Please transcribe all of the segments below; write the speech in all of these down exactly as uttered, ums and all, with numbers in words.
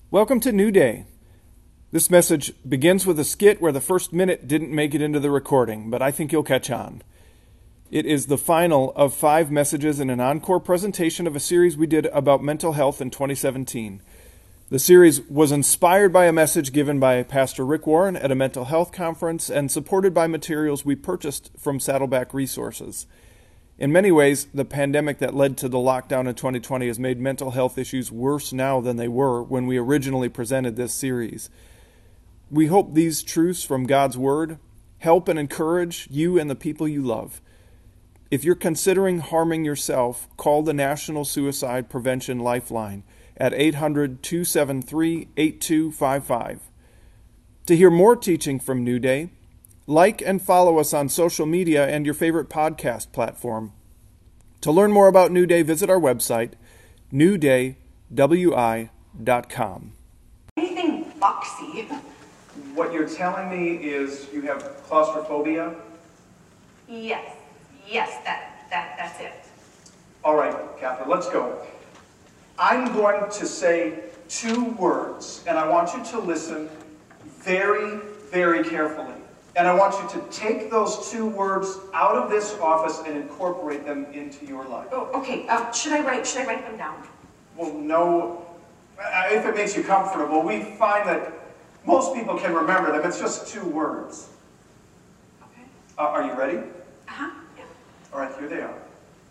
Welcome to New Day. This message begins with a skit where the first minute didn't make it into the recording, but I think you'll catch on. It is the final of five messages in an encore presentation of a series we did about mental health in twenty seventeen. The series was inspired by a message given by Pastor Rick Warren at a mental health conference and supported by materials we purchased from Saddleback Resources. In many ways, the pandemic that led to the lockdown in twenty twenty has made mental health issues worse now than they were when we originally presented this series. We hope these truths from God's Word help and encourage you and the people you love. If you're considering harming yourself, call the National Suicide Prevention Lifeline at eight hundred, two seven three, eight two five five. To hear more teaching from New Day, like and follow us on social media and your favorite podcast platform. To learn more about New Day, visit our website, new day w i dot com. Anything boxy. What you're telling me is you have claustrophobia? Yes, yes, that, that, that's it. All right, Catherine, let's go. I'm going to say two words, and I want you to listen very, very carefully. And I want you to take those two words out of this office and incorporate them into your life. Oh, okay. Uh, should I write? Should I write them down? Well, no. If it makes you comfortable, we find that most people can remember them. It's just two words. Okay. Uh, are you ready? Uh huh. Yeah. All right, here they are.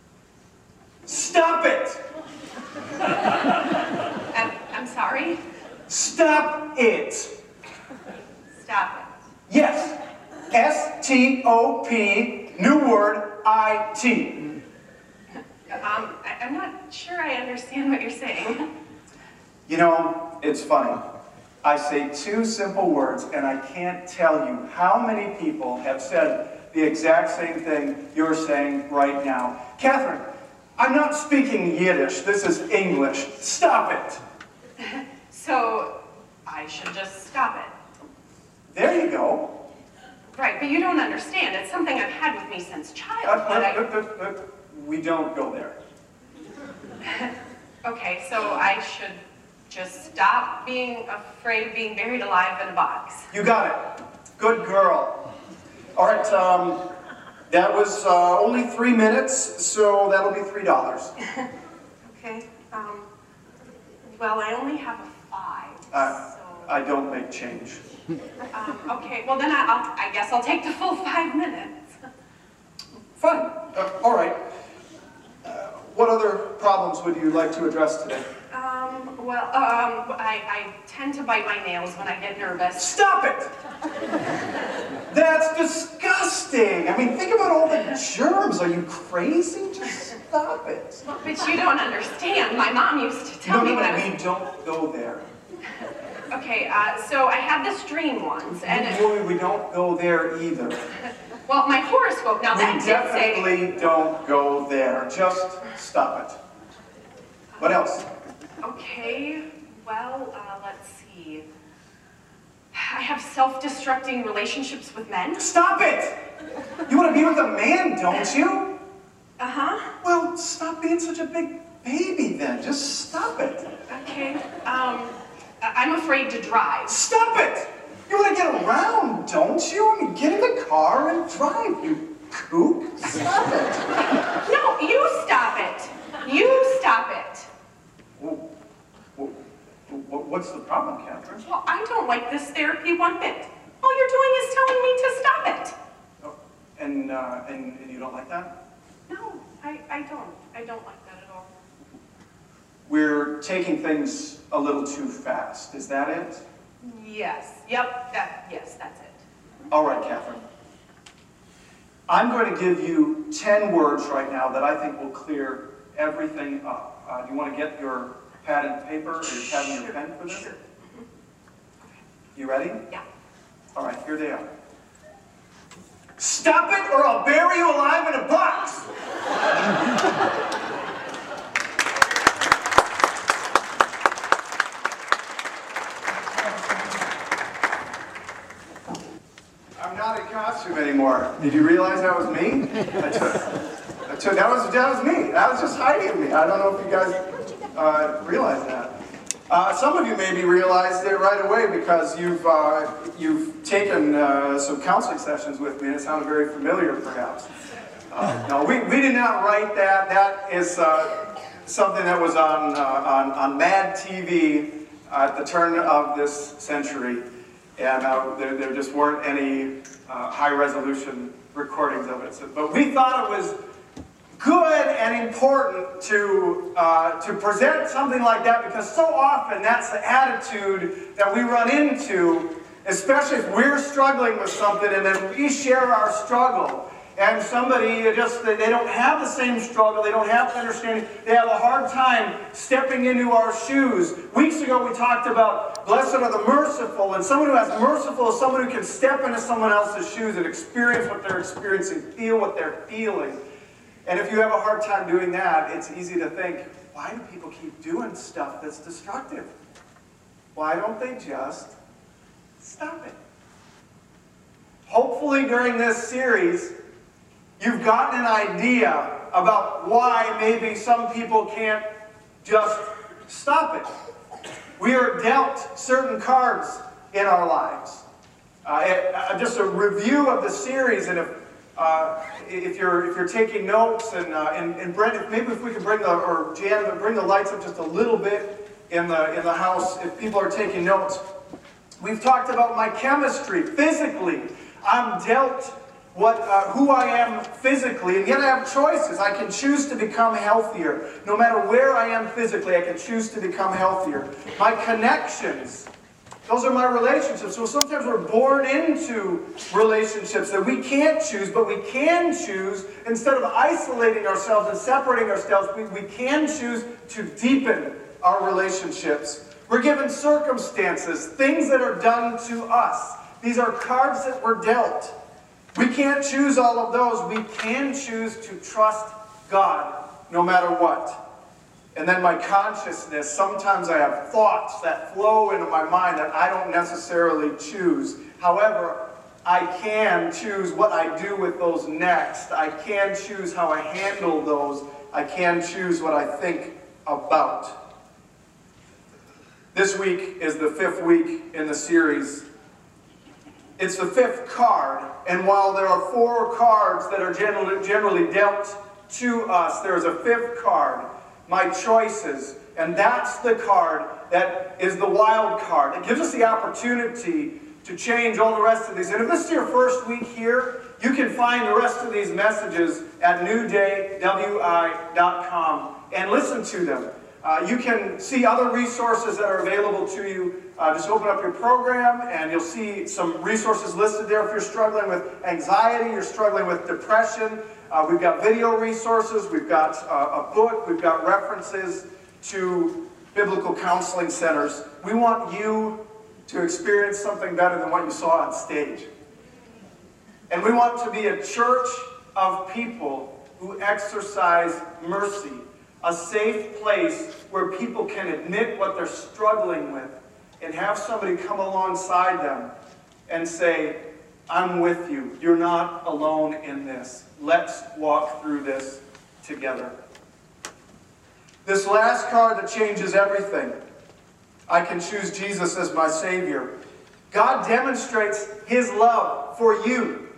Stop it! I'm, I'm sorry. Stop it! Stop it. Yes. S T O P, new word, I T. Um, I, I'm not sure I understand what you're saying. You know, it's funny. I say two simple words, and I can't tell you how many people have said the exact same thing you're saying right now. Catherine, I'm not speaking Yiddish. This is English. Stop it. So, I should just stop it. There you go. Right, but you don't understand. It's something I've had with me since Uh, childhood. uh, uh, uh, uh, we don't go there. I... Okay, so I should just stop being afraid of being buried alive in a box. You got it. Good girl. All right, um, that was uh, only three minutes, so that'll be three dollars. Okay, um, well, I only have a five, Uh, so... I don't make change. Um, okay, well then I, I'll, I guess I'll take the full five minutes. Fine. Uh, all right. Uh, what other problems would you like to address today? Um, well, um, I, I tend to bite my nails when I get nervous. Stop it! That's disgusting! I mean, think about all the germs. Are you crazy? Just stop it. But you don't understand. My mom used to tell no, me no, when no, I was... we don't go there. Okay, uh, so I had this dream once, and... It... Boy, we don't go there either. Well, my horoscope, now that We did say... definitely don't go there. Just stop it. What else? Okay, well, uh, let's see. I have self-destructing relationships with men. Stop it! You want to be with a man, don't you? Uh-huh. Well, stop being such a big baby then. Just stop it. Okay, um, I- I'm afraid to drive. Stop it! You want to get around, don't you? I mean, get in the car and drive, you kook. Stop it. No, you stop it. You stop it. Well, well, well, what's the problem, Catherine? Well, I don't like this therapy one bit. All you're doing is telling me to stop it. Oh, and, uh, and, and you don't like that? No, I, I don't. I don't like that at all. We're taking things a little too fast. Is that it? Yes. Yep. That. Yes, that's it. All right, Catherine. I'm going to give you ten words right now that I think will clear everything up. Uh, do you want to get your pad and paper or your pad and your pen for this? Sure. You ready? Yeah. All right, here they are. Stop it or I'll bury you alive in a box! I'm not in costume anymore. Did you realize that was me? I took, I took, that was, that was me. That was just hiding me. I don't know if you guys uh, realize that. Uh, some of you maybe realized it right away because you've, uh, you've taken uh, some counseling sessions with me and it sounded very familiar perhaps. Uh, no, we, we did not write that. That is uh, something that was on, uh, on, on Mad T V at the turn of this century. And uh, there, there just weren't any uh, high-resolution recordings of it. So, but we thought it was good and important to, uh, to present something like that because so often that's the attitude that we run into, especially if we're struggling with something and then we share our struggle. And somebody just, they don't have the same struggle, they don't have the understanding, they have a hard time stepping into our shoes. Weeks ago we talked about blessed are the merciful, and someone who has merciful is someone who can step into someone else's shoes and experience what they're experiencing, feel what they're feeling. And if you have a hard time doing that, it's easy to think, why do people keep doing stuff that's destructive? Why don't they just stop it? Hopefully during this series, you've gotten an idea about why maybe some people can't just stop it. We are dealt certain cards in our lives. Uh, it, uh, just a review of the series, and if uh, if you're if you're taking notes, and uh, and, and Brent, maybe if we could bring the or Jan, bring the lights up just a little bit in the in the house, if people are taking notes. We've talked about my chemistry physically. I'm dealt what uh, who I am physically, and yet I have choices. I can choose to become healthier. No matter where I am physically, I can choose to become healthier. My connections, those are my relationships. So sometimes we're born into relationships that we can't choose, but we can choose, instead of isolating ourselves and separating ourselves, we, we can choose to deepen our relationships. We're given circumstances, things that are done to us. These are cards that we're dealt. We can't choose all of those. We can choose to trust God no matter what. And then my consciousness, sometimes I have thoughts that flow into my mind that I don't necessarily choose. However, I can choose what I do with those next. I can choose how I handle those. I can choose what I think about. This week is the fifth week in the series. It's the fifth card, and while there are four cards that are generally, generally dealt to us, there is a fifth card, my choices, and that's the card that is the wild card. It gives us the opportunity to change all the rest of these. And if this is your first week here, you can find the rest of these messages at new day w i dot com and listen to them. Uh, you can see other resources that are available to you. Uh, just open up your program and you'll see some resources listed there. If you're struggling with anxiety, you're struggling with depression, uh, we've got video resources, we've got uh, a book, we've got references to biblical counseling centers. We want you to experience something better than what you saw on stage. And we want to be a church of people who exercise mercy. A safe place where people can admit what they're struggling with and have somebody come alongside them and say, I'm with you. You're not alone in this. Let's walk through this together. This last card that changes everything. I can choose Jesus as my Savior. God demonstrates His love for you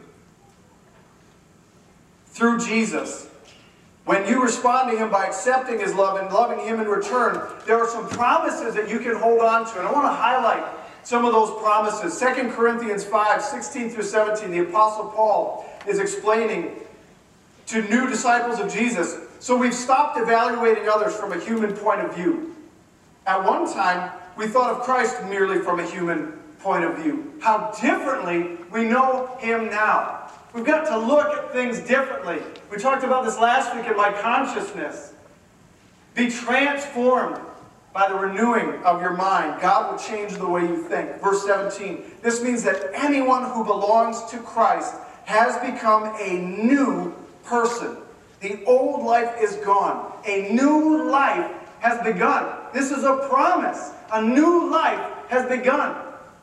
through Jesus. When you respond to Him by accepting His love and loving Him in return, there are some promises that you can hold on to. And I want to highlight some of those promises. Second Corinthians five, sixteen through seventeen, the Apostle Paul is explaining to new disciples of Jesus. So we've stopped evaluating others from a human point of view. At one time, we thought of Christ merely from a human point of view. How differently we know Him now. We've got to look at things differently. We talked about this last week in my consciousness. Be transformed by the renewing of your mind. God will change the way you think. Verse seventeen. This means that anyone who belongs to Christ has become a new person. The old life is gone. A new life has begun. This is a promise. A new life has begun.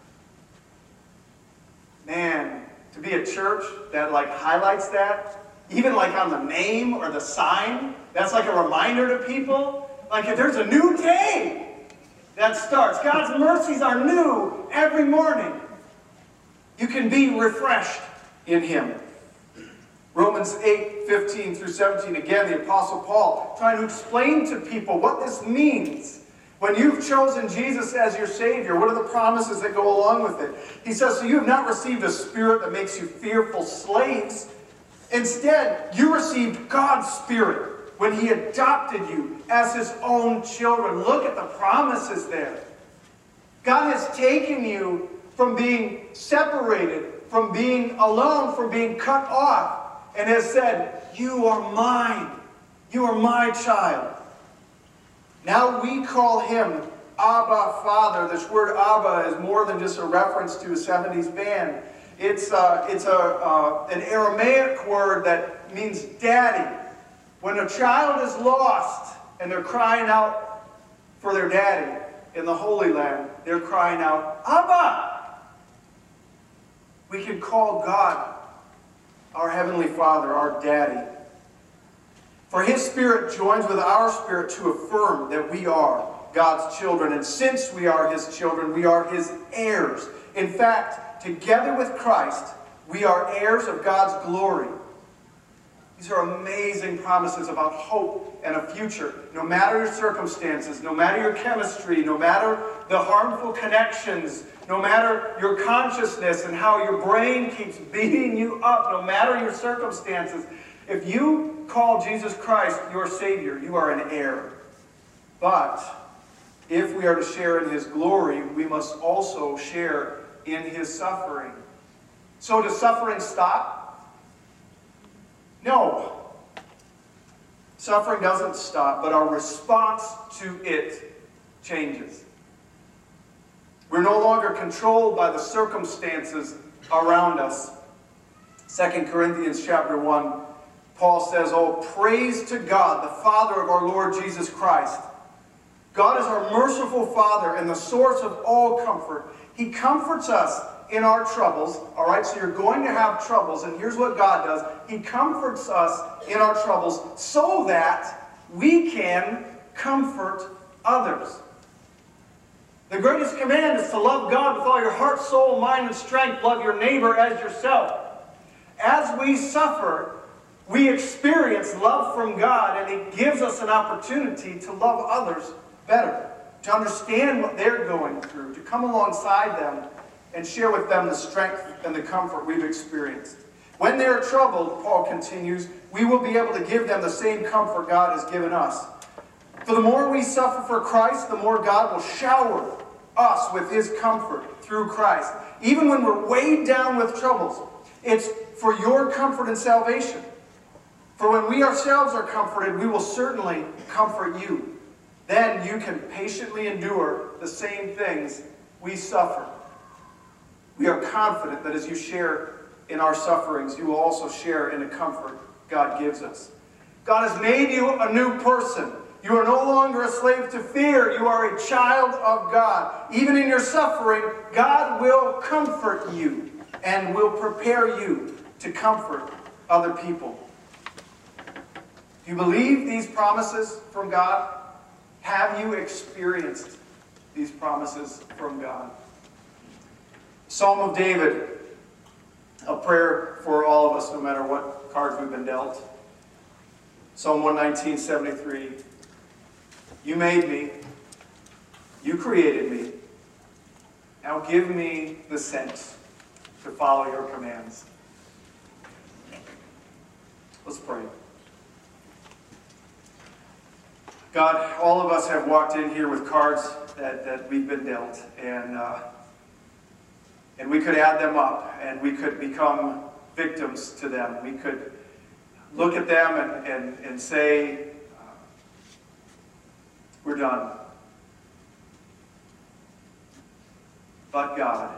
Man, to be a church that like highlights that, even like on the name or the sign, that's like a reminder to people. Like if there's a new day. that starts. God's mercies are new every morning. You can be refreshed in Him. Romans eight, fifteen through seventeen, again, the Apostle Paul trying to explain to people what this means. When you've chosen Jesus as your Savior, what are the promises that go along with it? He says, so you have not received a spirit that makes you fearful slaves. Instead, you received God's Spirit when He adopted you as His own children. Look at the promises there. God has taken you from being separated, from being alone, from being cut off, and has said, you are mine. You are my child. Now we call Him Abba, Father. This word Abba is more than just a reference to a seventies band. It's, uh, it's a, uh, an Aramaic word that means daddy. When a child is lost and they're crying out for their daddy in the Holy Land, they're crying out, Abba! We can call God our Heavenly Father, our daddy. For His Spirit joins with our spirit to affirm that we are God's children. And since we are His children, we are His heirs. In fact, together with Christ, we are heirs of God's glory. These are amazing promises about hope and a future. No matter your circumstances, no matter your chemistry, no matter the harmful connections, no matter your consciousness and how your brain keeps beating you up, no matter your circumstances, if you call Jesus Christ your Savior, you are an heir. But if we are to share in His glory, we must also share in His suffering. So does suffering stop? No. Suffering doesn't stop, but our response to it changes. We're no longer controlled by the circumstances around us. Second Corinthians chapter one, Paul says, oh, praise to God, the Father of our Lord Jesus Christ. God is our merciful Father and the source of all comfort. He comforts us in our troubles. All right, so you're going to have troubles, and here's what God does. He comforts us in our troubles so that we can comfort others. The greatest command is to love God with all your heart, soul, mind, and strength. Love your neighbor as yourself. As we suffer, we experience love from God, and it gives us an opportunity to love others better, to understand what they're going through, to come alongside them and share with them the strength and the comfort we've experienced. When they're troubled, Paul continues, we will be able to give them the same comfort God has given us. For the more we suffer for Christ, the more God will shower us with His comfort through Christ. Even when we're weighed down with troubles, it's for your comfort and salvation. For when we ourselves are comforted, we will certainly comfort you. Then you can patiently endure the same things we suffer. We are confident that as you share in our sufferings, you will also share in the comfort God gives us. God has made you a new person. You are no longer a slave to fear. You are a child of God. Even in your suffering, God will comfort you and will prepare you to comfort other people. Do you believe these promises from God? Have you experienced these promises from God? Psalm of David, a prayer for all of us, no matter what cards we've been dealt. Psalm one nineteen, seventy-three. You made me. You created me. Now give me the sense to follow your commands. Let's pray. God, all of us have walked in here with cards that, that we've been dealt, and uh, and we could add them up, and we could become victims to them. We could look at them and, and, and say, uh, we're done. But God,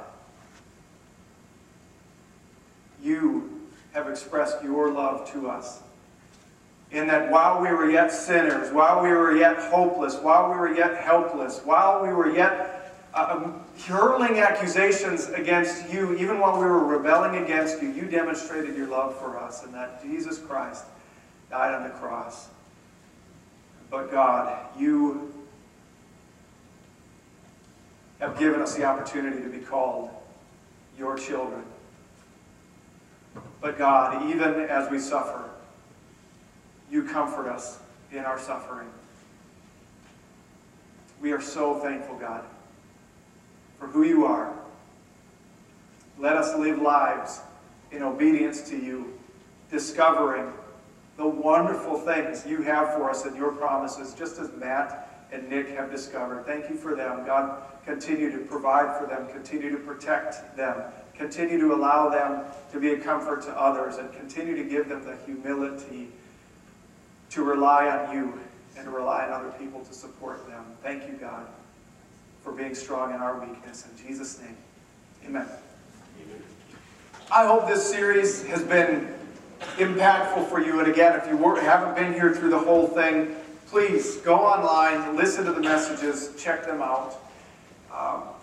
you have expressed your love to us. In that while we were yet sinners, while we were yet hopeless, while we were yet helpless, while we were yet uh, hurling accusations against you, even while we were rebelling against you, you demonstrated your love for us, and that Jesus Christ died on the cross. But God, you have given us the opportunity to be called your children. But God, even as we suffer, you comfort us in our suffering. We are so thankful, God, for who you are. Let us live lives in obedience to you, discovering the wonderful things you have for us in your promises, just as Matt and Nick have discovered. Thank you for them. God, continue to provide for them, continue to protect them, continue to allow them to be a comfort to others, and continue to give them the humility to rely on you and to rely on other people to support them. Thank you, God, for being strong in our weakness. In Jesus' name, amen. Amen. I hope this series has been impactful for you. And again, if you were, haven't been here through the whole thing, please go online, listen to the messages, check them out. Um,